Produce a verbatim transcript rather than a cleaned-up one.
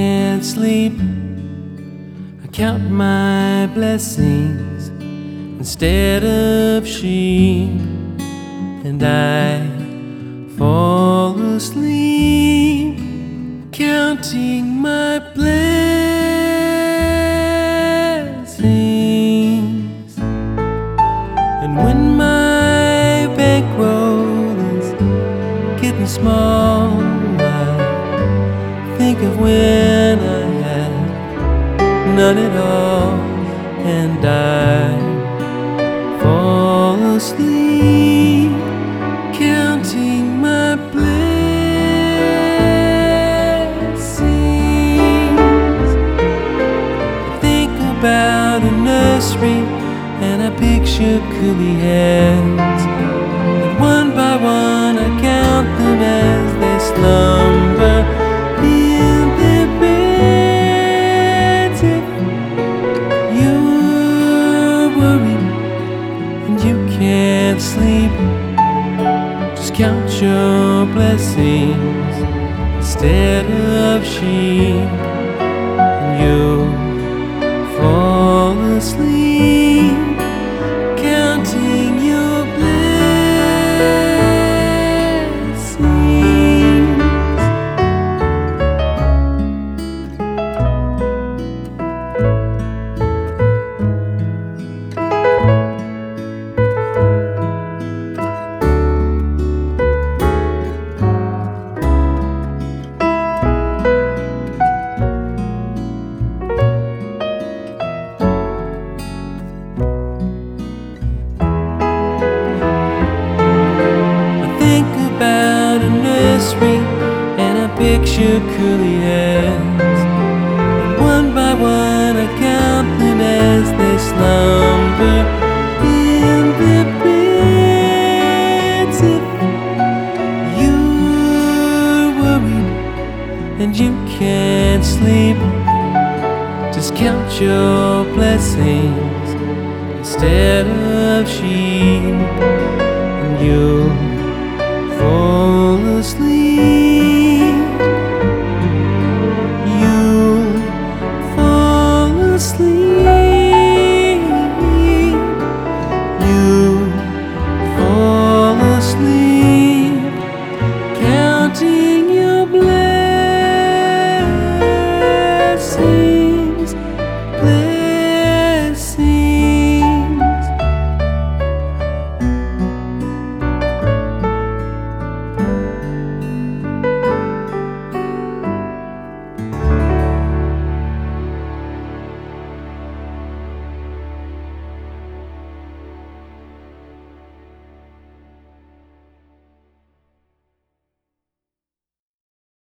can't sleep, I count my blessings instead of sheep, and I fall asleep counting my blessings. And when my bankroll is getting small, I think of when I had none at all, and I fall asleep counting my blessings. I think about a nursery and I picture curly heads, and one by one I count them as they slumber in their beds. If you're worried and you can't sleep, just count your blessings instead of sheep, and you'll fall asleep counting your blessings. And I picture curly heads, and one by one I count them as they slumber in their beds. If you're worried and you can't sleep, just count your blessings instead of sheep, and you